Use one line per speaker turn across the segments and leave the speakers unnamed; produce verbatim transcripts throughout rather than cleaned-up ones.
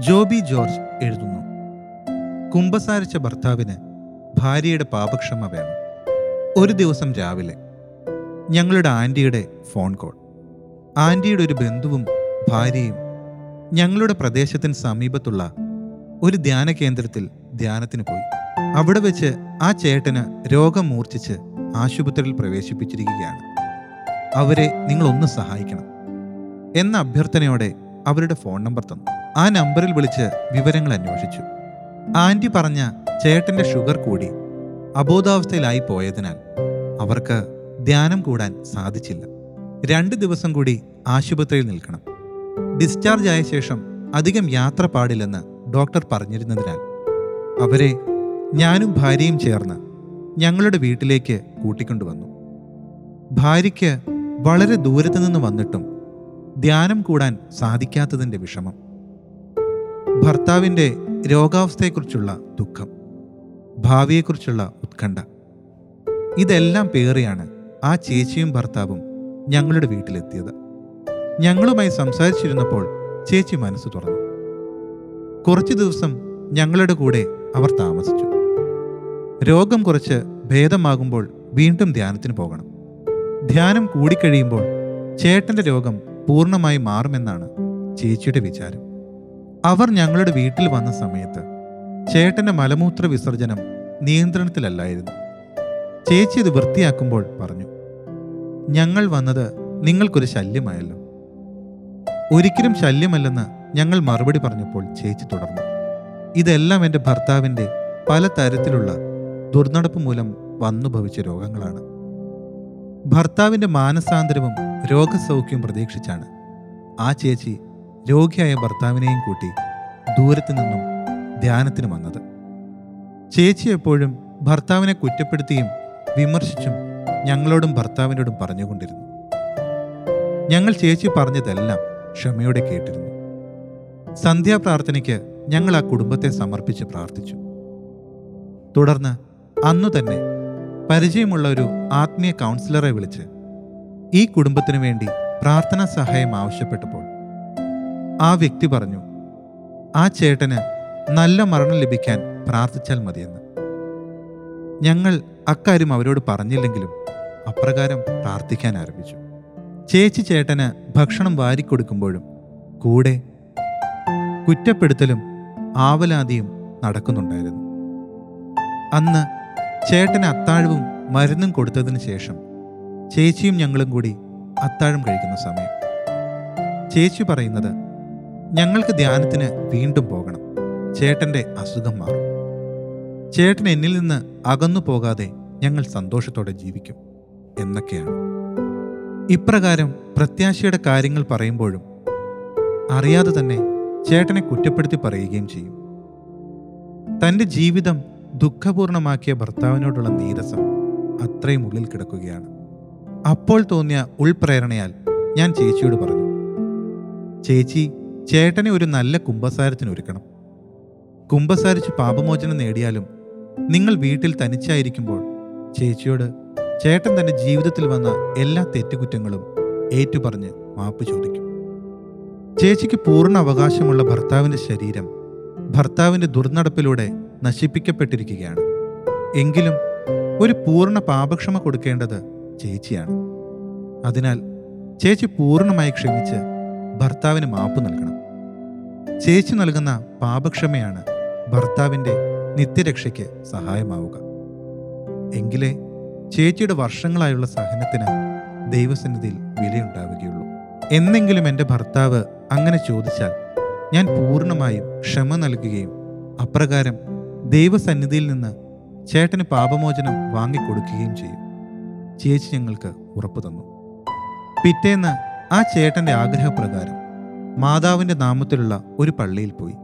Joby George എഴുതുന്നു. കുമ്പസാരിച്ച ഭർത്താവിന് ഭാര്യയുടെ പാപക്ഷമ വേണം. ഒരു ദിവസം രാവിലെ ഞങ്ങളുടെ ആൻറ്റിയുടെ ഫോൺ കോൾ. ആൻറ്റിയുടെ ഒരു ബന്ധുവും ഭാര്യയും ഞങ്ങളുടെ പ്രദേശത്തിന് സമീപത്തുള്ള ഒരു ധ്യാന കേന്ദ്രത്തിൽ ധ്യാനത്തിന് പോയി. അവിടെ വെച്ച് ആ ചേട്ടന് രോഗം മൂർച്ഛിച്ച് ആശുപത്രിയിൽ പ്രവേശിപ്പിച്ചിരിക്കുകയാണ്. അവരെ നിങ്ങളൊന്ന് സഹായിക്കണം എന്ന അഭ്യർത്ഥനയോടെ അവരുടെ ഫോൺ നമ്പർ തന്നു. ആ നമ്പറിൽ വിളിച്ച് വിവരങ്ങൾ അന്വേഷിച്ചു. ആൻറ്റി പറഞ്ഞ ചേട്ടന്റെ ഷുഗർ കൂടി അബോധാവസ്ഥയിലായി പോയതിനാൽ അവർക്ക് ധ്യാനം കൂടാൻ സാധിച്ചില്ല. രണ്ട് ദിവസം കൂടി ആശുപത്രിയിൽ നിൽക്കണം. ഡിസ്ചാർജ് ആയ ശേഷം അധികം യാത്ര പാടില്ലെന്ന് ഡോക്ടർ പറഞ്ഞിരുന്നതിനാൽ അവരെ ഞാനും ഭാര്യയും ചേർന്ന് ഞങ്ങളുടെ വീട്ടിലേക്ക് കൂട്ടിക്കൊണ്ടുവന്നു. ഭാര്യയ്ക്ക് വളരെ ദൂരത്തു നിന്ന് വന്നിട്ടും ധ്യാനം കൂടാൻ സാധിക്കാത്തതിൻ്റെ വിഷമം, ഭർത്താവിൻ്റെ രോഗാവസ്ഥയെക്കുറിച്ചുള്ള ദുഃഖം, ഭാവിയെക്കുറിച്ചുള്ള ഉത്കണ്ഠ, ഇതെല്ലാം പേറിയാണ് ആ ചേച്ചിയും ഭർത്താവും ഞങ്ങളുടെ വീട്ടിലെത്തിയത്. ഞങ്ങളുമായി സംസാരിച്ചിരുന്നപ്പോൾ ചേച്ചി മനസ്സ് തുറന്നു. കുറച്ചു ദിവസം ഞങ്ങളുടെ കൂടെ അവർ താമസിച്ചു. രോഗം കുറച്ച് ഭേദമാകുമ്പോൾ വീണ്ടും ധ്യാനത്തിന് പോകണം. ധ്യാനം കൂടിക്കഴിയുമ്പോൾ ചേട്ടന്റെ രോഗം പൂർണ്ണമായി മാറുമെന്നാണ് ചേച്ചിയുടെ വിചാരം. അവർ ഞങ്ങളുടെ വീട്ടിൽ വന്ന സമയത്ത് ചേട്ടന്റെ മലമൂത്ര വിസർജനം നിയന്ത്രണത്തിലല്ലായിരുന്നു. ചേച്ചി ഇത് വൃത്തിയാക്കുമ്പോൾ പറഞ്ഞു, ഞങ്ങൾ വന്നത് നിങ്ങൾക്കൊരു ശല്യമായല്ലോ. ഒരിക്കലും ശല്യമല്ലെന്ന് ഞങ്ങൾ മറുപടി പറഞ്ഞപ്പോൾ ചേച്ചി തുടർന്നു, ഇതെല്ലാം എൻ്റെ ഭർത്താവിൻ്റെ പല തരത്തിലുള്ള ദുർനടപ്പ് മൂലം വന്നു ഭവിച്ച രോഗങ്ങളാണ്. ഭർത്താവിൻ്റെ മാനസാന്തരവും രോഗസൗഖ്യവും പ്രതീക്ഷിച്ചാണ് ആ ചേച്ചി രോഗിയായ ഭർത്താവിനെയും കൂട്ടി ദൂരത്തു നിന്നും ധ്യാനത്തിന് വന്നത്. ചേച്ചി എപ്പോഴും ഭർത്താവിനെ കുറ്റപ്പെടുത്തിയും വിമർശിച്ചും ഞങ്ങളോടും ഭർത്താവിനോടും പറഞ്ഞുകൊണ്ടിരുന്നു. ഞങ്ങൾ ചേച്ചി പറഞ്ഞതെല്ലാം ക്ഷമയോടെ കേട്ടിരുന്നു. സന്ധ്യാപ്രാർത്ഥനയ്ക്ക് ഞങ്ങൾ ആ കുടുംബത്തെ സമർപ്പിച്ച് പ്രാർത്ഥിച്ചു. തുടർന്ന് അന്നു തന്നെ പരിചയമുള്ള ഒരു ആത്മീയ കൗൺസിലറെ വിളിച്ച് ഈ കുടുംബത്തിനു വേണ്ടി പ്രാർത്ഥനാ സഹായം ആവശ്യപ്പെട്ടപ്പോൾ ആ വ്യക്തി പറഞ്ഞു, ആ ചേട്ടന് നല്ല മരണം ലഭിക്കാൻ പ്രാർത്ഥിച്ചാൽ മതിയെന്ന്. ഞങ്ങൾ അക്കാര്യം അവരോട് പറഞ്ഞില്ലെങ്കിലും അപ്രകാരം പ്രാർത്ഥിക്കാൻ ആരംഭിച്ചു. ചേച്ചി ചേട്ടന് ഭക്ഷണം വാരിക്കൊടുക്കുമ്പോഴും കൂടെ കുറ്റപ്പെടുത്തലും ആവലാതിയും നടക്കുന്നുണ്ടായിരുന്നു. അന്ന് ചേട്ടന് അത്താഴവും മരുന്നും കൊടുത്തതിന് ശേഷം ചേച്ചിയും ഞങ്ങളും കൂടി അത്താഴം കഴിക്കുന്ന സമയം ചേച്ചി പറയുന്നത്, ഞങ്ങൾക്ക് ധ്യാനത്തിന് വീണ്ടും പോകണം, ചേട്ടൻ്റെ അസുഖം മാറും, ചേട്ടൻ എന്നിൽ നിന്ന് അകന്നു പോകാതെ ഞങ്ങൾ സന്തോഷത്തോടെ ജീവിക്കും എന്നൊക്കെയാണ്. ഇപ്രകാരം പ്രത്യാശയുടെ കാര്യങ്ങൾ പറയുമ്പോഴും അറിയാതെ തന്നെ ചേട്ടനെ കുറ്റപ്പെടുത്തി പറയുകയും ചെയ്യും. തൻ്റെ ജീവിതം ദുഃഖപൂർണമാക്കിയ ഭർത്താവിനോടുള്ള നീരസം അത്രയും ഉള്ളിൽ കിടക്കുകയാണ്. അപ്പോൾ തോന്നിയ ഉൾപ്രേരണയാൽ ഞാൻ ചേച്ചിയോട് പറഞ്ഞു, ചേച്ചി ചേട്ടനെ ഒരു നല്ല കുമ്പസാരത്തിന് ഒരുക്കണം. കുമ്പസാരിച്ച് പാപമോചനം നേടിയാലും നിങ്ങൾ വീട്ടിൽ തനിച്ചായിരിക്കുമ്പോൾ ചേച്ചിയോട് ചേട്ടൻ തൻ്റെ ജീവിതത്തിൽ വന്ന എല്ലാ തെറ്റുകുറ്റങ്ങളും ഏറ്റുപറഞ്ഞ് മാപ്പ് ചോദിക്കും. ചേച്ചിക്ക് പൂർണ്ണ അവകാശമുള്ള ഭർത്താവിൻ്റെ ശരീരം ഭർത്താവിൻ്റെ ദുർനടപ്പിലൂടെ നശിപ്പിക്കപ്പെട്ടിരിക്കുകയാണ്. എങ്കിലും ഒരു പൂർണ്ണ പാപക്ഷമ കൊടുക്കേണ്ടത് ചേച്ചിയാണ്. അതിനാൽ ചേച്ചി പൂർണ്ണമായി ക്ഷമിച്ച് ഭർത്താവിന് മാപ്പ് നൽകണം. ചേച്ചി നൽകുന്ന പാപക്ഷമയാണ് ഭർത്താവിൻ്റെ നിത്യരക്ഷയ്ക്ക് സഹായമാവുക. എങ്കിലേ ചേച്ചിയുടെ വർഷങ്ങളായുള്ള സഹനത്തിന് ദൈവസന്നിധിയിൽ വിലയുണ്ടാവുകയുള്ളൂ. എന്നെങ്കിലും എൻ്റെ ഭർത്താവ് അങ്ങനെ ചോദിച്ചാൽ ഞാൻ പൂർണ്ണമായും ക്ഷമ നൽകുകയും അപ്രകാരം ദൈവസന്നിധിയിൽ നിന്ന് ചേട്ടന് പാപമോചനം വാങ്ങിക്കൊടുക്കുകയും ചെയ്യും. ചേച്ചി ഞങ്ങൾക്ക് ഉറപ്പു തന്നു. പിറ്റേന്ന് ആ ചേട്ടൻ്റെ ആഗ്രഹപ്രകാരം മാതാവിൻ്റെ നാമത്തിലുള്ള ഒരു പള്ളിയിൽ പോയി.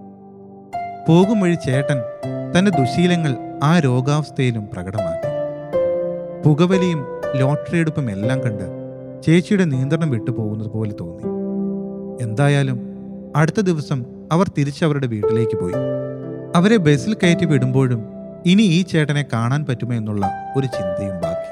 പോകും വഴി ചേട്ടൻ തൻ്റെ ദുശീലങ്ങൾ ആ രോഗാവസ്ഥയിലും പ്രകടമാക്കി. പുകവലിയും ലോട്ടറി എടുപ്പും എല്ലാം കണ്ട് ചേച്ചിയുടെ നിയന്ത്രണം വിട്ടുപോകുന്നത് പോലെ തോന്നി. എന്തായാലും അടുത്ത ദിവസം അവർ തിരിച്ചവരുടെ വീട്ടിലേക്ക് പോയി. അവരെ ബസ്സിൽ കയറ്റി വിടുമ്പോഴും ഇനി ഈ ചേട്ടനെ കാണാൻ പറ്റുമോ എന്നുള്ള ഒരു ചിന്തയും ബാക്കി.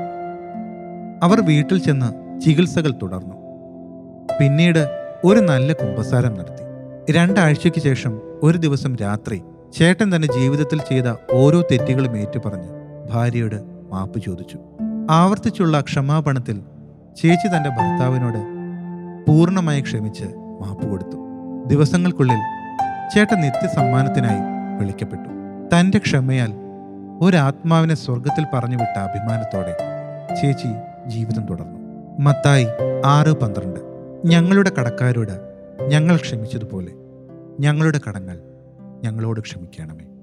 അവർ വീട്ടിൽ ചെന്ന് ചികിത്സകൾ തുടർന്നു. പിന്നീട് ഒരു നല്ല കുമ്പസാരം നടത്തി. രണ്ടാഴ്ചയ്ക്ക് ശേഷം ഒരു ദിവസം രാത്രി ചേട്ടൻ തന്റെ ജീവിതത്തിൽ ചെയ്ത ഓരോ തെറ്റുകളും ഏറ്റുപറഞ്ഞ് ഭാര്യയോട് മാപ്പ് ചോദിച്ചു. ആവർത്തിച്ചുള്ള ക്ഷമാപണത്തിൽ ചേച്ചി തന്റെ ഭർത്താവിനോട് പൂർണ്ണമായി ക്ഷമിച്ച് മാപ്പ് കൊടുത്തു. ദിവസങ്ങൾക്കുള്ളിൽ ചേട്ടൻ നിത്യസമ്മാനത്തിനായി വിളിക്കപ്പെട്ടു. തന്റെ ക്ഷമയാൽ ഒരാത്മാവിനെ സ്വർഗത്തിൽ പറഞ്ഞുവിട്ട അഭിമാനത്തോടെ ചേച്ചി ജീവിതം തുടർന്നു. മത്തായി ആറ് പന്ത്രണ്ട്. ഞങ്ങളുടെ കടക്കാരോട് ഞങ്ങൾ ക്ഷമിച്ചതുപോലെ ഞങ്ങളുടെ കടങ്ങൾ ഞങ്ങളോട് ക്ഷമിക്കണമേ.